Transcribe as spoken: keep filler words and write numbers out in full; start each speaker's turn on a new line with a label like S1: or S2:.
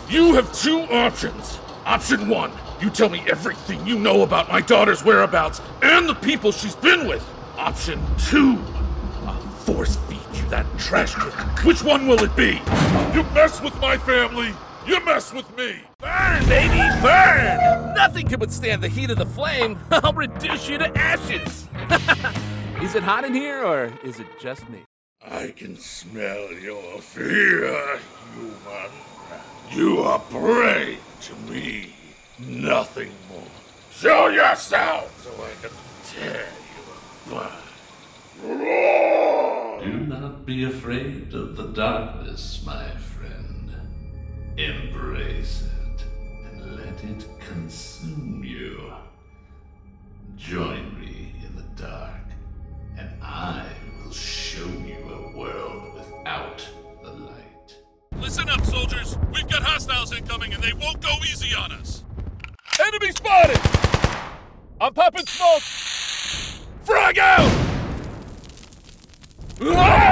S1: You have two options. Option one, you tell me everything you know about my daughter's whereabouts and the people she's been with. Option two, I'll force feed you that trash can. Which one will it be? You mess with my family, you mess with me.
S2: Burn, baby, burn! Nothing can withstand the heat of the flame. I'll reduce you to ashes. Is it hot in here, or is it just me?
S1: I can smell your fear, human. You are prey to me, nothing more. Show yourself so I can tear you apart. Roar!
S3: Do not be afraid of the darkness, my friend. Embrace it and let it consume you. Join me in the dark, and I will show you a world without the light.
S4: Listen up, soldiers. We've got hostiles incoming, and they won't go easy on us.
S2: Enemy spotted! I'm popping smoke!
S1: Frag out! Ah!